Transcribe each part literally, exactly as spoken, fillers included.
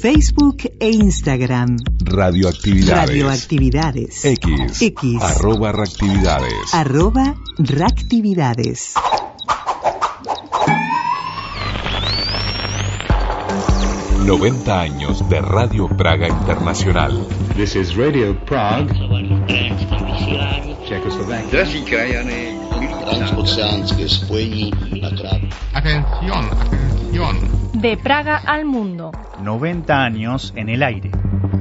Facebook e Instagram. Radioactividades. Radioactividades. X. X. Arroba reactividades. Arroba reactividades. noventa años de Radio Praga Internacional. This is Radio Prague. Czechoslovakia. Transoceánské spojení na krát. Atención, atención. De Praga al mundo. noventa años en el aire.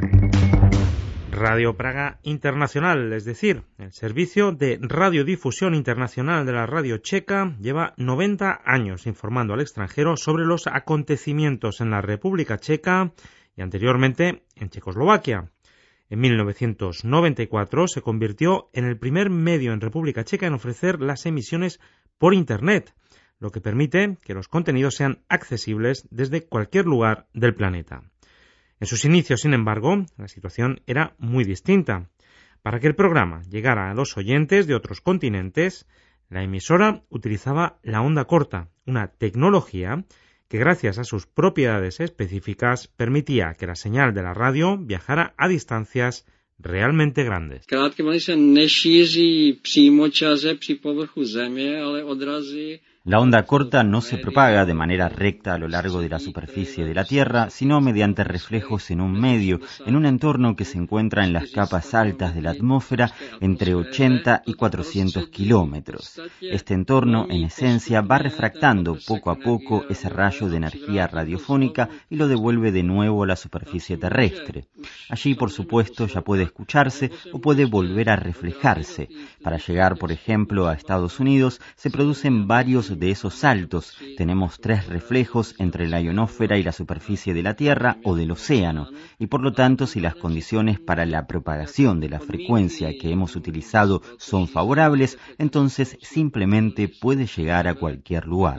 Radio Praga Internacional, es decir, el servicio de radiodifusión internacional de la radio checa, lleva noventa años informando al extranjero sobre los acontecimientos en la República Checa y anteriormente en Checoslovaquia. En mil novecientos noventa y cuatro se convirtió en el primer medio en República Checa en ofrecer las emisiones por Internet, lo que permite que los contenidos sean accesibles desde cualquier lugar del planeta. En sus inicios, sin embargo, la situación era muy distinta. Para que el programa llegara a los oyentes de otros continentes, la emisora utilizaba la onda corta, una tecnología que gracias a sus propiedades específicas permitía que la señal de la radio viajara a distancias realmente grandes. La onda corta no se propaga de manera recta a lo largo de la superficie de la Tierra, sino mediante reflejos en un medio, en un entorno que se encuentra en las capas altas de la atmósfera entre ochenta y cuatrocientos kilómetros. Este entorno, en esencia, va refractando poco a poco ese rayo de energía radiofónica y lo devuelve de nuevo a la superficie terrestre. Allí, por supuesto, ya puede escucharse o puede volver a reflejarse. Para llegar, por ejemplo, a Estados Unidos, se producen varios de esos saltos. Tenemos tres reflejos entre la ionosfera y la superficie de la Tierra o del océano, y por lo tanto, si las condiciones para la propagación de la frecuencia que hemos utilizado son favorables, entonces simplemente puede llegar a cualquier lugar.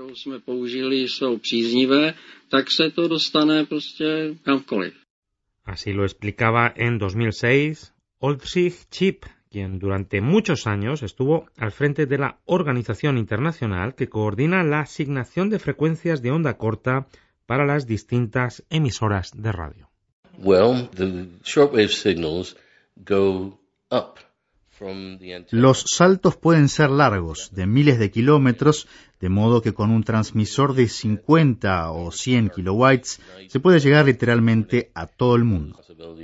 Así lo explicaba en dos mil seis Oldřich Čip, quien durante muchos años estuvo al frente de la organización internacional que coordina la asignación de frecuencias de onda corta para las distintas emisoras de radio. Well, the shortwave signals go up from the antenna. Los saltos pueden ser largos, de miles de kilómetros, de modo que con un transmisor de cincuenta o cien kilowatts se puede llegar literalmente a todo el mundo.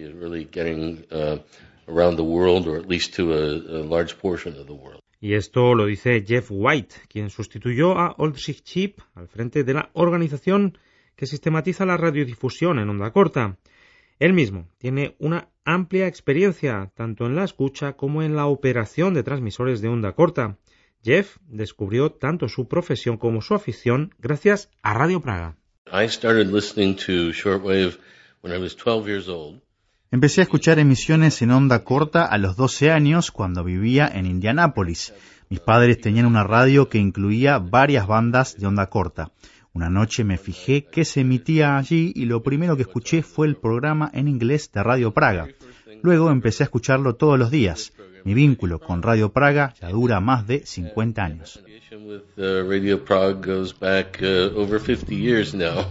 Around the world, or at least to a, a large portion of the world. Y esto lo dice Jeff White, quien sustituyó a Oldřich Čip al frente de la organización que sistematiza la radiodifusión en onda corta. Él mismo tiene una amplia experiencia tanto en la escucha como en la operación de transmisores de onda corta. Jeff descubrió tanto su profesión como su afición gracias a Radio Praga. I started listening to shortwave when I was twelve years old. Empecé a escuchar emisiones en onda corta a los doce años cuando vivía en Indianápolis. Mis padres tenían una radio que incluía varias bandas de onda corta. Una noche me fijé qué se emitía allí y lo primero que escuché fue el programa en inglés de Radio Praga. Luego empecé a escucharlo todos los días. Mi vínculo con Radio Praga ya dura más de cincuenta años. Radio Prague goes back uh, over fifty years now.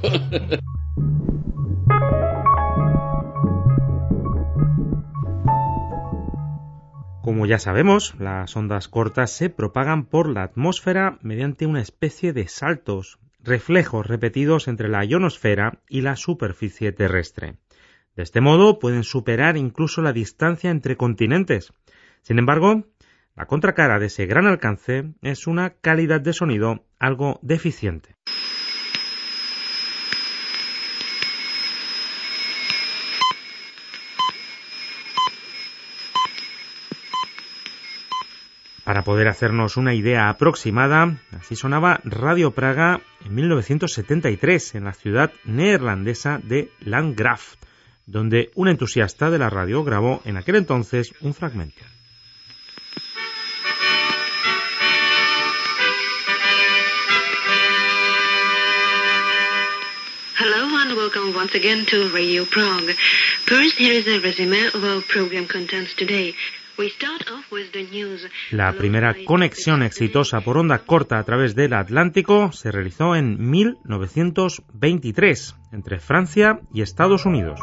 Como ya sabemos, las ondas cortas se propagan por la atmósfera mediante una especie de saltos, reflejos repetidos entre la ionosfera y la superficie terrestre. De este modo pueden superar incluso la distancia entre continentes. Sin embargo, la contracara de ese gran alcance es una calidad de sonido algo deficiente. Para poder hacernos una idea aproximada, así sonaba Radio Praga en mil novecientos setenta y tres en la ciudad neerlandesa de Landgraaf, donde un entusiasta de la radio grabó en aquel entonces un fragmento. Hello and welcome once again to Radio Prague. First, here is a resume of our program contents today. La primera conexión exitosa por onda corta a través del Atlántico se realizó en mil novecientos veintitrés entre Francia y Estados Unidos.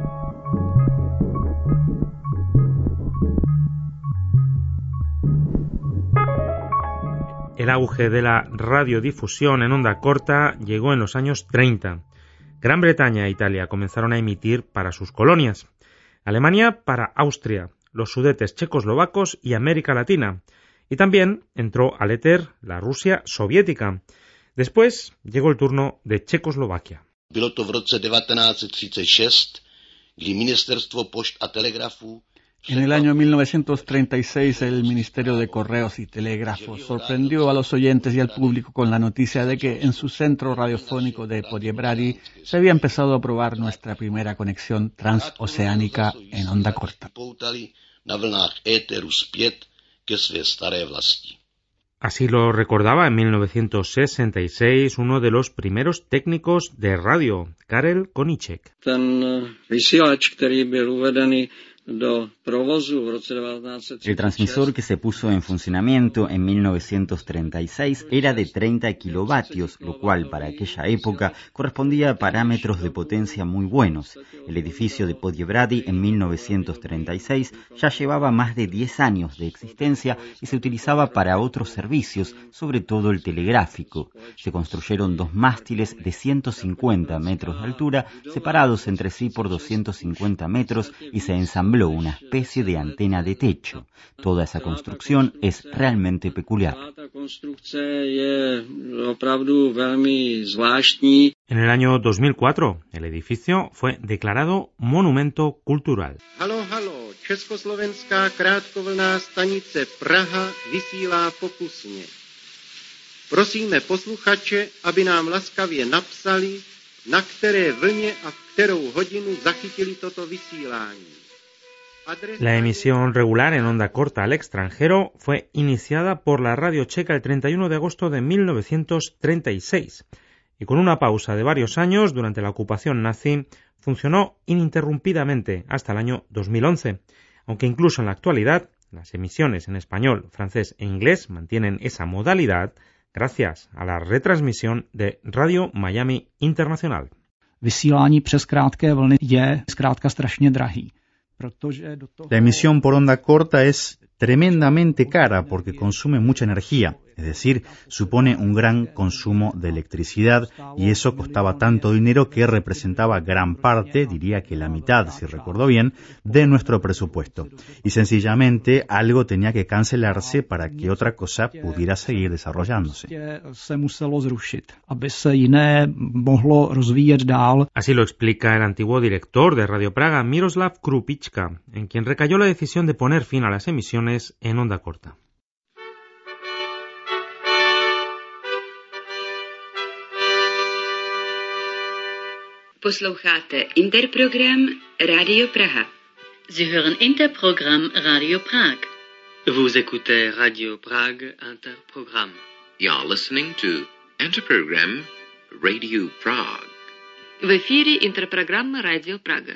El auge de la radiodifusión en onda corta llegó en los años treinta. Gran Bretaña e Italia comenzaron a emitir para sus colonias. Alemania para Austria, los Sudetes checoslovacos y América Latina. Y también entró al éter la Rusia soviética. Después llegó el turno de Checoslovaquia. Bylo to v roce devatenáct třicet šest, kdy Ministerstvo pošt a telegrafů. En el año mil novecientos treinta y seis, el Ministerio de Correos y Telégrafos sorprendió a los oyentes y al público con la noticia de que en su centro radiofónico de Poděbrady se había empezado a probar nuestra primera conexión transoceánica en onda corta. Así lo recordaba en mil novecientos sesenta y seis uno de los primeros técnicos de radio, Karel Koníček. El transmisor que se puso en funcionamiento en mil novecientos treinta y seis era de treinta kilovatios, lo cual para aquella época correspondía a parámetros de potencia muy buenos. El edificio de Poděbrady en mil novecientos treinta y seis ya llevaba más de diez años de existencia y se utilizaba para otros servicios, sobre todo el telegráfico. Se construyeron dos mástiles de ciento cincuenta metros de altura, separados entre sí por doscientos cincuenta metros, y se ensambló una especie de antena de techo. Toda esa construcción es realmente peculiar. En el año dos mil cuatro, el edificio fue declarado monumento cultural. Halo, halo, Československá krátkovlná stanice Praha vysílá pokusně. Prosíme posluchače, aby nám laskavě napsali, na které vlně a v kterou hodinu zachytili toto vysílání. La emisión regular en onda corta al extranjero fue iniciada por la radio checa el treinta y uno de agosto de mil novecientos treinta y seis y con una pausa de varios años durante la ocupación nazi funcionó ininterrumpidamente hasta el año dos mil once, aunque incluso en la actualidad las emisiones en español, francés e inglés mantienen esa modalidad gracias a la retransmisión de Radio Miami Internacional. Vysílání přes krátké vlny je zkrátka strašně drahý. La emisión por onda corta es tremendamente cara porque consume mucha energía, es decir, supone un gran consumo de electricidad y eso costaba tanto dinero que representaba gran parte, diría que la mitad, si recuerdo bien, de nuestro presupuesto. Y sencillamente algo tenía que cancelarse para que otra cosa pudiera seguir desarrollándose. Así lo explica el antiguo director de Radio Praga, Miroslav Krupička, en quien recayó la decisión de poner fin a las emisiones en onda corta. Posloucháte Interprogram Radio Praha. Sie hören Interprogram Radio Prag. Vous écoutez Radio Prague Interprogram. You're listening to Interprogram Radio Prague. В эфире Интерпрограмма Radio Praga.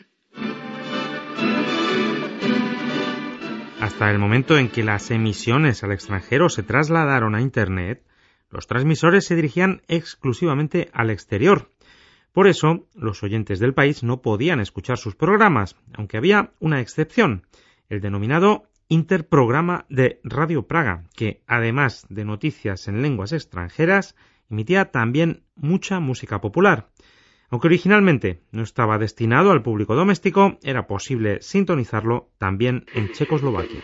Hasta el momento en que las emisiones al extranjero se trasladaron a Internet, los transmisores se dirigían exclusivamente al exterior. Por eso, los oyentes del país no podían escuchar sus programas, aunque había una excepción, el denominado Interprograma de Radio Praga, que, además de noticias en lenguas extranjeras, emitía también mucha música popular. Aunque originalmente no estaba destinado al público doméstico, era posible sintonizarlo también en Checoslovaquia.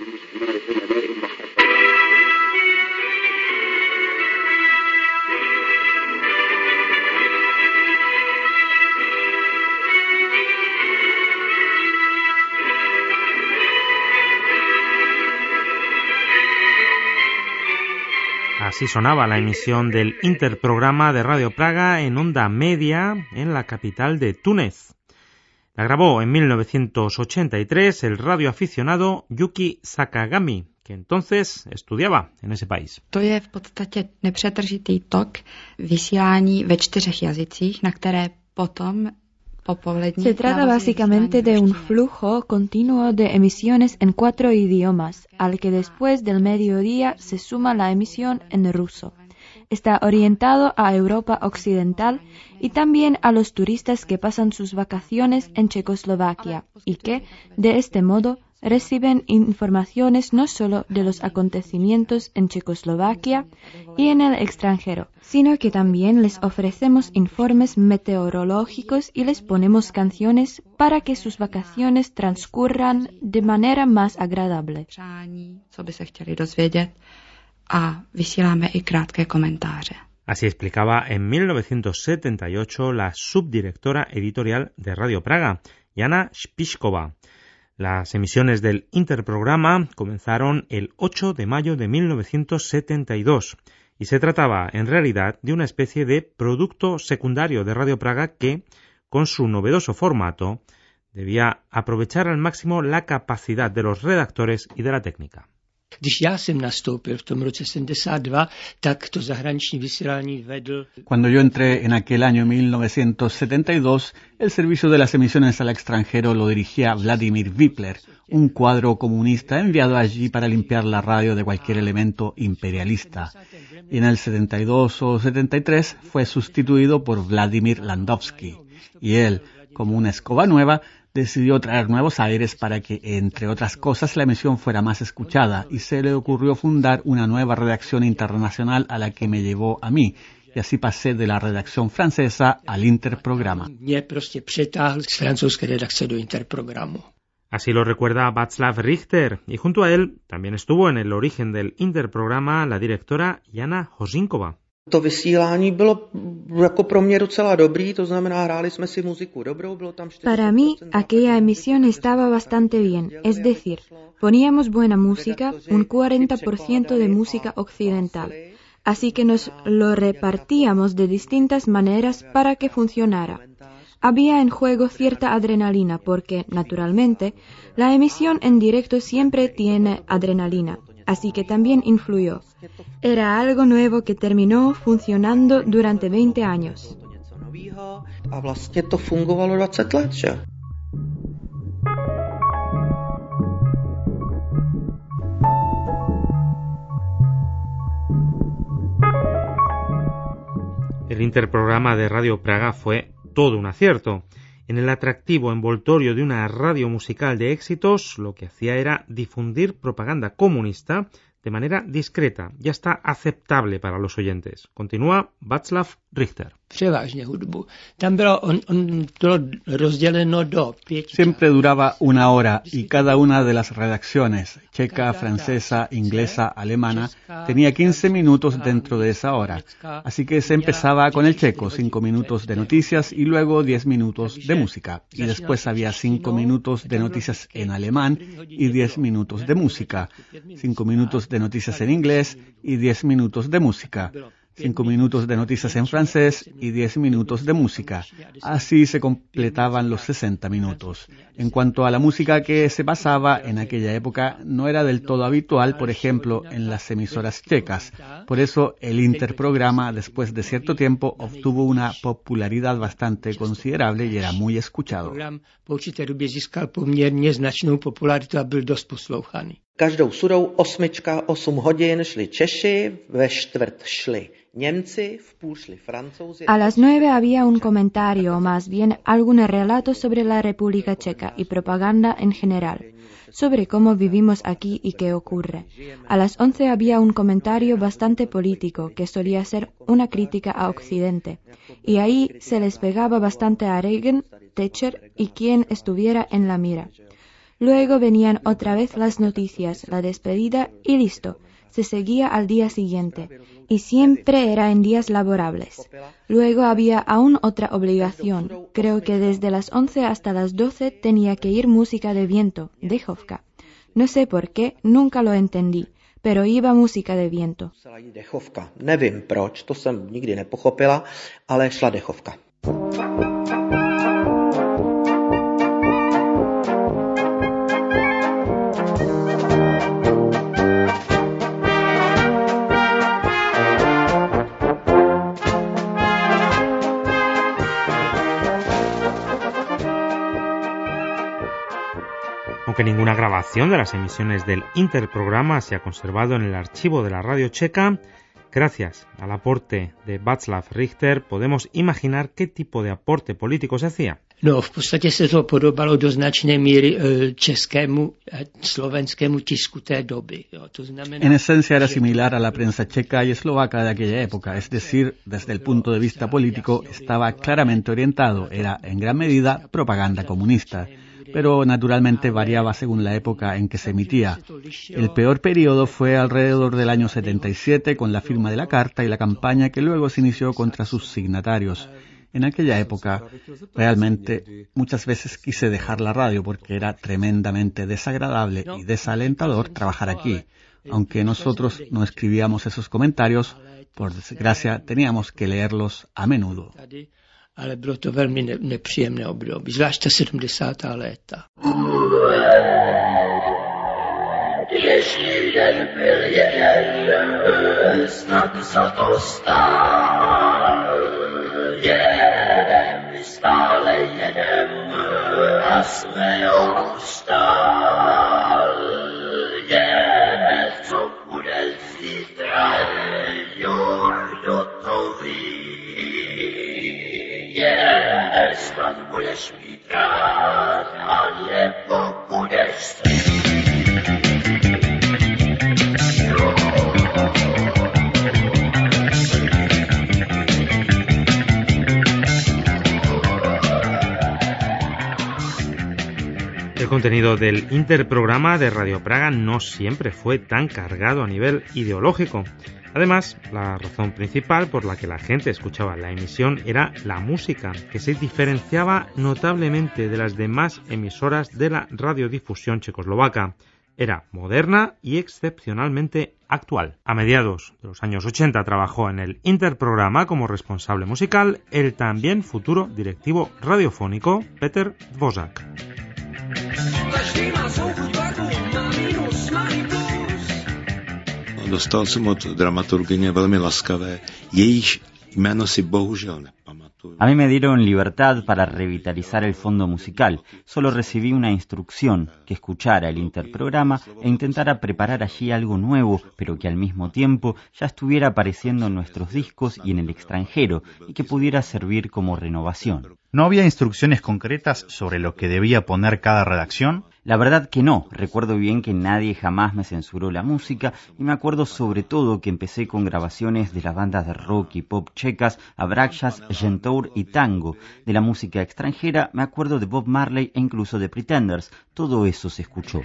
Así sonaba la emisión del Interprograma de Radio Praga en onda media en la capital de Túnez. La grabó en mil novecientos ochenta y tres el radioaficionado Yuki Sakagami, que entonces estudiaba en ese país. To je v podstatě nepřetržitý tok vysílání ve čtyřech jazycích, na které potom Se trata básicamente de un flujo continuo de emisiones en cuatro idiomas, al que después del mediodía se suma la emisión en ruso. Está orientado a Europa Occidental y también a los turistas que pasan sus vacaciones en Checoslovaquia y que, de este modo, reciben informaciones no solo de los acontecimientos en Checoslovaquia y en el extranjero, sino que también les ofrecemos informes meteorológicos y les ponemos canciones para que sus vacaciones transcurran de manera más agradable. A vysíláme i krátké komentáře. Así explicaba en mil novecientos setenta y ocho la subdirectora editorial de Radio Praga, Jana Spišková. Las emisiones del interprograma comenzaron el ocho de mayo de mil novecientos setenta y dos y se trataba en realidad de una especie de producto secundario de Radio Praga que, con su novedoso formato, debía aprovechar al máximo la capacidad de los redactores y de la técnica. Cuando yo entré en aquel año mil novecientos setenta y dos, el servicio de las emisiones al extranjero lo dirigía Vladimir Wipler, un cuadro comunista enviado allí para limpiar la radio de cualquier elemento imperialista. Y en el setenta y dos o setenta y tres fue sustituido por Vladimir Landowski. Y él, como una escoba nueva, decidió traer nuevos aires para que, entre otras cosas, la emisión fuera más escuchada y se le ocurrió fundar una nueva redacción internacional a la que me llevó a mí. Y así pasé de la redacción francesa al interprograma. Así lo recuerda Václav Richter, y junto a él también estuvo en el origen del interprograma la directora Jana Hořínková. To vysílání bylo jako pro mě docela dobrý, to znamená, hráli jsme si muziku dobrou, bylo tam Para mí, aquella emisión estaba bastante bien, es decir, poníamos buena música, un cuarenta por ciento de música occidental, así que nos lo repartíamos de distintas maneras para que funcionara. Había en juego cierta adrenalina porque, naturalmente, la emisión en directo siempre tiene adrenalina. Así que también influyó. Era algo nuevo que terminó funcionando durante veinte años. A vlastně to fungovalo dvacet let, že? El interprograma de Radio Praga fue todo un acierto. En el atractivo envoltorio de una radio musical de éxitos, lo que hacía era difundir propaganda comunista de manera discreta y hasta aceptable para los oyentes. Continúa Václav Richter. Siempre duraba una hora y cada una de las redacciones, checa, francesa, inglesa, alemana, tenía quince minutos dentro de esa hora. Así que se empezaba con el checo, cinco minutos de noticias y luego diez minutos de música. Y después había cinco minutos de noticias en alemán y diez minutos de música. Cinco minutos de noticias en inglés y diez minutos de música. Cinco minutos de noticias en francés y diez minutos de música. Así se completaban los sesenta minutos. En cuanto a la música que se pasaba en aquella época, no era del todo habitual, por ejemplo, en las emisoras checas. Por eso el interprograma, después de cierto tiempo, obtuvo una popularidad bastante considerable y era muy escuchado. Každou surou osmička, osm hodin šli Češi, ve čtvrt šli Němci, v půl šli Francouzi. A las nueve había un comentario, o más bien algún relato sobre la República Checa y propaganda en general, sobre cómo vivimos aquí y qué ocurre. A las once había un comentario bastante político, que solía ser una crítica a Occidente, y ahí se les pegaba bastante a Reagan, Thatcher y quien estuviera en la mira. Luego venían otra vez las noticias, la despedida y listo. Se seguía al día siguiente, y siempre era en días laborables. Luego había aún otra obligación. Creo que desde las once hasta las doce tenía que ir música de viento, dechovka. No sé por qué, nunca lo entendí, pero iba música de viento. Dechovka. Nevím proč, to jsem nikdy nepochopila, ale šla dechovka. Aunque ninguna grabación de las emisiones del interprograma se ha conservado en el archivo de la radio checa, gracias al aporte de Václav Richter podemos imaginar qué tipo de aporte político se hacía. No, v podstatě se to podobalo do značné míry českému a slovenskému tisku té doby. Jo. To znamená, en esencia era similar a la prensa checa y eslovaca de aquella época, es decir, desde el punto de vista político estaba claramente orientado, era en gran medida propaganda comunista, pero naturalmente variaba según la época en que se emitía. El peor periodo fue alrededor del año setenta y siete con la firma de la carta y la campaña que luego se inició contra sus signatarios. En aquella época, realmente, muchas veces quise dejar la radio porque era tremendamente desagradable y desalentador trabajar aquí. Aunque nosotros no escribíamos esos comentarios, por desgracia teníamos que leerlos a menudo. Ale bylo to velmi ne- nepříjemné období, zvláště sedmdesátá léta. Dnešní den byl jeden, snad za to stál. Jedem, stále jedem a jsme ustál. Je, co bude zítra, jo, kdo to ví. Je, snad budeš mít rád, a nebo budeš střít. El contenido del interprograma de Radio Praga no siempre fue tan cargado a nivel ideológico. Además, la razón principal por la que la gente escuchaba la emisión era la música, que se diferenciaba notablemente de las demás emisoras de la radiodifusión checoslovaca. Era moderna y excepcionalmente actual. A mediados de los años ochenta trabajó en el interprograma como responsable musical el también futuro directivo radiofónico Peter Dvořák. Dostal jsem od dramaturgyně velmi laskavé, jejíž jméno si bohužel nepamatuju. A mí me dieron libertad para revitalizar el fondo musical. Solo recibí una instrucción, que escuchara el interprograma e intentara preparar allí algo nuevo, pero que al mismo tiempo ya estuviera apareciendo en nuestros discos y en el extranjero, y que pudiera servir como renovación. ¿No había instrucciones concretas sobre lo que debía poner cada redacción? La verdad que no. Recuerdo bien que nadie jamás me censuró la música y me acuerdo sobre todo que empecé con grabaciones de las bandas de rock y pop checas, Abraxas, Gentour y Tango. De la música extranjera me acuerdo de Bob Marley e incluso de Pretenders. Todo eso se escuchó.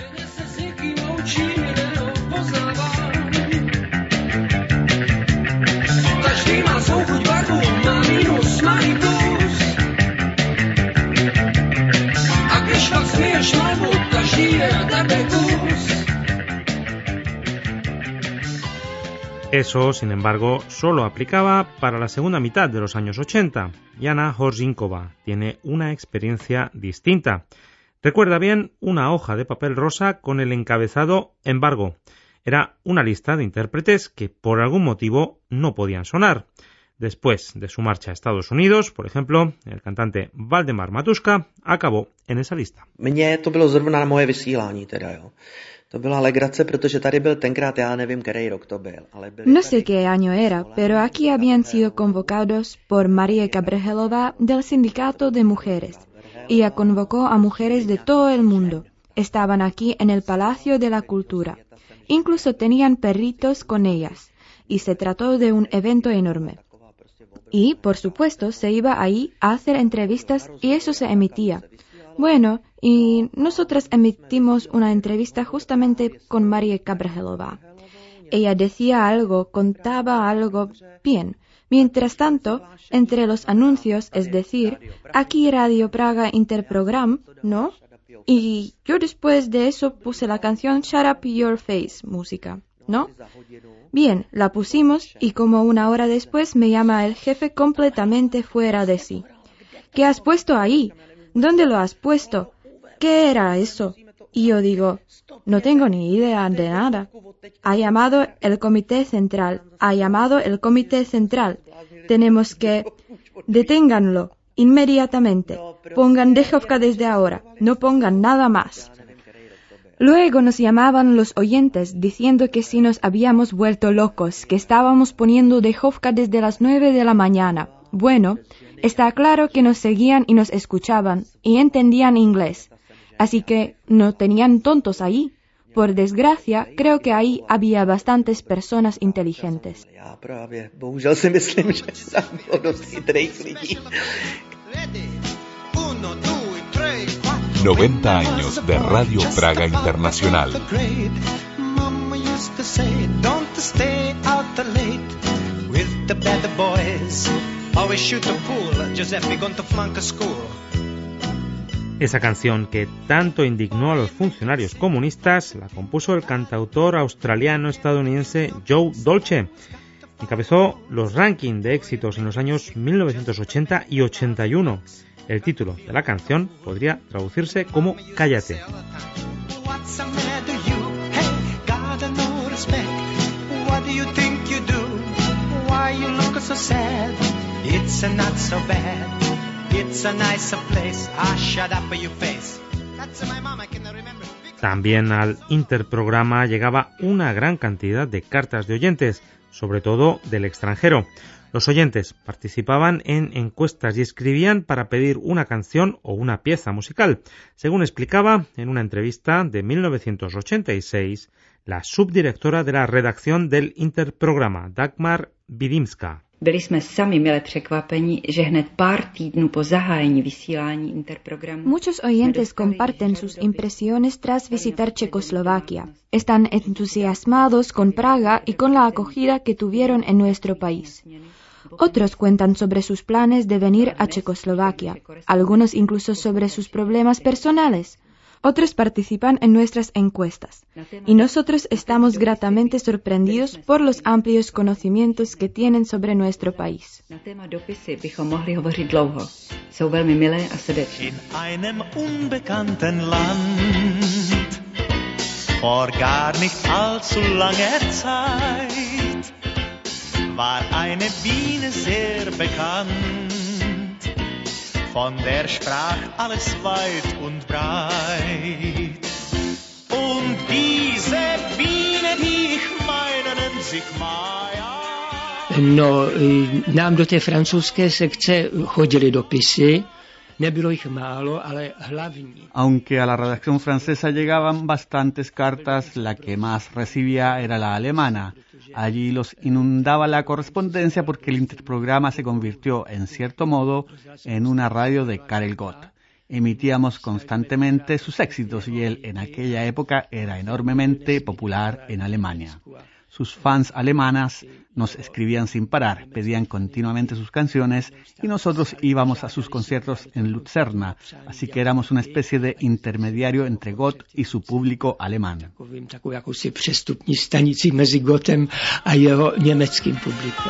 Eso, sin embargo, solo aplicaba para la segunda mitad de los años ochenta. Jana Horzinkova tiene una experiencia distinta. Recuerda bien una hoja de papel rosa con el encabezado Embargo. Era una lista de intérpretes que por algún motivo no podían sonar. Después de su marcha a Estados Unidos, por ejemplo, el cantante Valdemar Matuška acabó en esa lista. Mně to bylo zrovna na moje vysílání teda, jo. To byla legrace, protože tady byl tenkrát, já nevím, který rok to byl. Ale no sé qué año era, pero aquí habían sido convocados por María Gabrhelová del Sindicato de Mujeres. Ella convocó a mujeres de todo el mundo. Estaban aquí en el Palacio de la Cultura. Incluso tenían perritos con ellas. Y se trató de un evento enorme. Y, por supuesto, se iba ahí a hacer entrevistas y eso se emitía. Bueno, y nosotras emitimos una entrevista justamente con María Gabrhelová. Ella decía algo, contaba algo bien. Mientras tanto, entre los anuncios, es decir, aquí Radio Praga Interprogram, ¿no? Y yo después de eso puse la canción Shut Up Your Face, música, ¿no? Bien, la pusimos y como una hora después me llama el jefe completamente fuera de sí. ¿Qué has puesto ahí? ¿Dónde lo has puesto? ¿Qué era eso? Y yo digo, no tengo ni idea de nada. Ha llamado el comité central, ha llamado el comité central. Tenemos que... Deténganlo, inmediatamente. Pongan Dechovka desde ahora, no pongan nada más. Luego nos llamaban los oyentes diciendo que si nos habíamos vuelto locos, que estábamos poniendo Dejovka desde las nueve de la mañana. Bueno, está claro que nos seguían y nos escuchaban y entendían inglés, así que no tenían tontos ahí. Por desgracia, creo que ahí había bastantes personas inteligentes. noventa años de Radio Praga Internacional. Esa canción que tanto indignó a los funcionarios comunistas la compuso el cantautor australiano-estadounidense Joe Dolce. Encabezó los rankings de éxitos en los años mil novecientos ochenta y ochenta y uno. El título de la canción podría traducirse como Cállate. También al interprograma llegaba una gran cantidad de cartas de oyentes, sobre todo del extranjero. Los oyentes participaban en encuestas y escribían para pedir una canción o una pieza musical, según explicaba en una entrevista de mil novecientos ochenta y seis la subdirectora de la redacción del interprograma, Dagmar Vidimska. Byli jsme sami mile překvapeni, že hned pár týdnů po zahájení vysílání interprogramu. Muchos oyentes comparten sus impresiones tras visitar Checoslovaquia. Están entusiasmados con Praga y con la acogida que tuvieron en nuestro país. Otros cuentan sobre sus planes de venir a Checoslovaquia, algunos incluso sobre sus problemas personales. Otros participan en nuestras encuestas, y nosotros estamos gratamente sorprendidos por los amplios conocimientos que tienen sobre nuestro país. Na téma dopisy bychom mohli hovořit dlouho. Jsou velmi milé a srdečné. In einem unbekannten Land, vor gar nicht allzu langer Zeit, war eine Biene sehr bekannt. Von der sprach alles weit und breit. Und diese Biene, die ich meine, nennt sich Maya. No, nám do té francouzské sekce chodili dopisy, nebylo jich málo, ale hlavní. Aunque a la redacción francesa llegaban bastantes cartas, la que más recibía era la alemana. Allí los inundaba la correspondencia porque el interprograma se convirtió, en cierto modo, en una radio de Karel Gott. Emitíamos constantemente sus éxitos y él en aquella época era enormemente popular en Alemania. Sus fans alemanas nos escribían sin parar, pedían continuamente sus canciones y nosotros íbamos a sus conciertos en Lucerna, así que éramos una especie de intermediario entre Gott y su público alemán. Takovou jakousi přestupní stanici mezi Gottem a jeho německým publikem.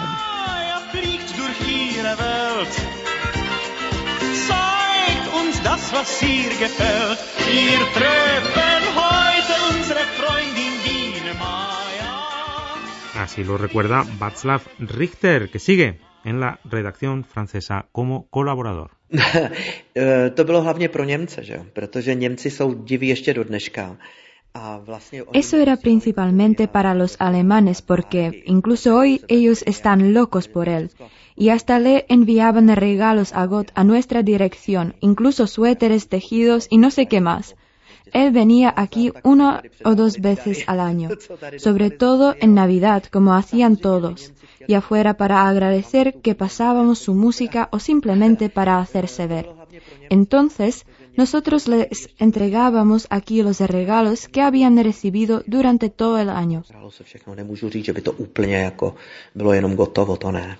Das, was ihr gefällt, wir treffen heute unsere Freundin Biene Maya. Así lo recuerda Václav Richter, que sigue en la redacción francesa como colaborador. To bylo hlavně pro Němce, že? Protože Němci jsou diví ještě do dneška. Eso era principalmente para los alemanes porque incluso hoy ellos están locos por él y hasta le enviaban regalos a Gott a nuestra dirección, incluso suéteres tejidos y no sé qué más. Él venía aquí una o dos veces al año, sobre todo en Navidad, como hacían todos, ya fuera para agradecer que pasábamos su música o simplemente para hacerse ver. Entonces, nosotros les entregábamos aquí los regalos que habían recibido durante todo el año. Nemůžu říct, že by to úplně jako bylo jenom gotovo, to ne.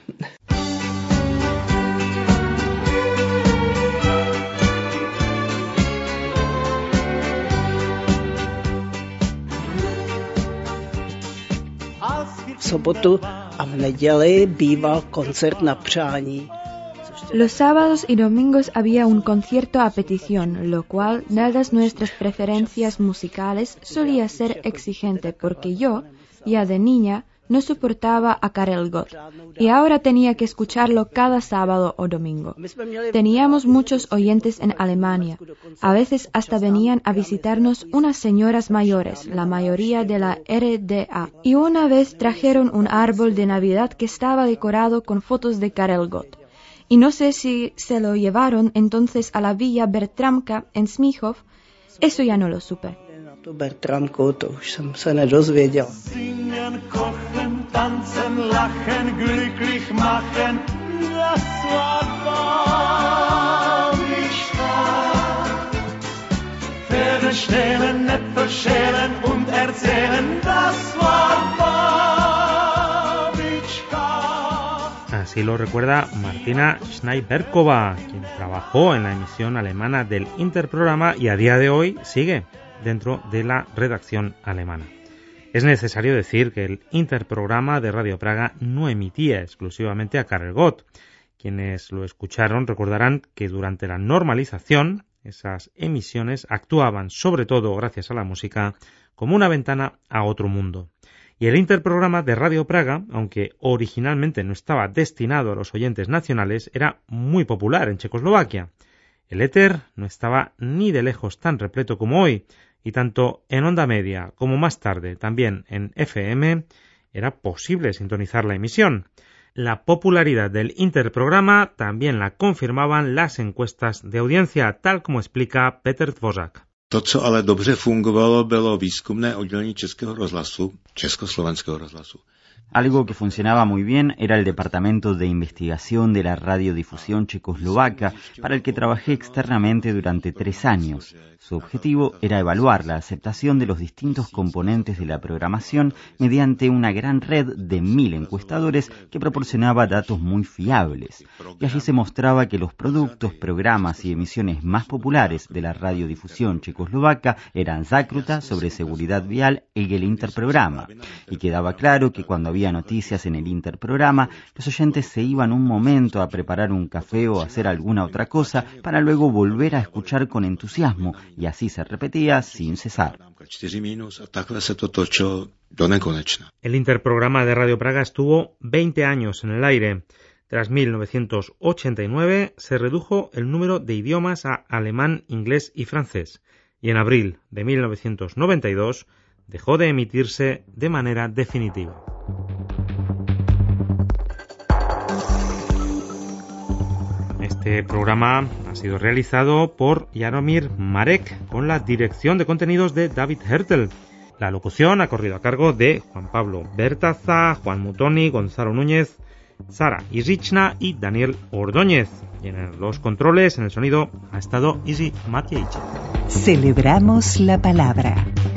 V sobotu a v neděli býval koncert na přání. Los sábados y domingos había un concierto a petición, lo cual, dadas nuestras preferencias musicales, solía ser exigente porque yo, ya de niña, no soportaba a Karel Gott y ahora tenía que escucharlo cada sábado o domingo. Teníamos muchos oyentes en Alemania. A veces hasta venían a visitarnos unas señoras mayores, la mayoría de la R D A. Y una vez trajeron un árbol de Navidad que estaba decorado con fotos de Karel Gott. Y no sé si se lo llevaron entonces a la Villa Bertramka en Smíchov. Eso ya no lo supe. Bertramku, to už jsem se nedozvěděl. Singen, kochen, tanzen, lachen, glücklich machen, das war Babička. Pferde stehlen, Äpfel schälen und erzählen, das war Babička. Así lo recuerda Martina Schneiberkova, quien trabajó en la emisión alemana del Interprograma y a día de hoy sigue dentro de la redacción alemana. Es necesario decir que el Interprograma de Radio Praga no emitía exclusivamente a Karel Gott. Quienes lo escucharon recordarán que durante la normalización esas emisiones actuaban, sobre todo gracias a la música, como una ventana a otro mundo. Y el Interprograma de Radio Praga, aunque originalmente no estaba destinado a los oyentes nacionales, era muy popular en Checoslovaquia. El éter no estaba ni de lejos tan repleto como hoy, y tanto en onda media como más tarde también en F M era posible sintonizar la emisión. La popularidad del Interprograma también la confirmaban las encuestas de audiencia, tal como explica Petr Dvořák. To, co ale dobře fungovalo, bylo výzkumné oddělení Českého rozhlasu, Československého rozhlasu. Algo que funcionaba muy bien era el Departamento de Investigación de la Radiodifusión Checoslovaca, para el que trabajé externamente durante tres años. Su objetivo era evaluar la aceptación de los distintos componentes de la programación mediante una gran red de mil encuestadores que proporcionaba datos muy fiables. Y allí se mostraba que los productos, programas y emisiones más populares de la radiodifusión checoslovaca eran Zakruta sobre seguridad vial y el Interprograma. Y quedaba claro que cuando había noticias en el Interprograma, los oyentes se iban un momento a preparar un café o a hacer alguna otra cosa para luego volver a escuchar con entusiasmo, y así se repetía sin cesar. El Interprograma de Radio Praga estuvo veinte años en el aire. Tras mil novecientos ochenta y nueve se redujo el número de idiomas a alemán, inglés y francés, y en abril de mil novecientos noventa y dos dejó de emitirse de manera definitiva. Este programa ha sido realizado por Jaromír Marek con la dirección de contenidos de David Hertel. La locución ha corrido a cargo de Juan Pablo Bertaza, Juan Mutoni, Gonzalo Núñez, Sara Irichna y Daniel Ordóñez. Y en los controles, en el sonido, ha estado Isi Matjeic. Celebramos la palabra.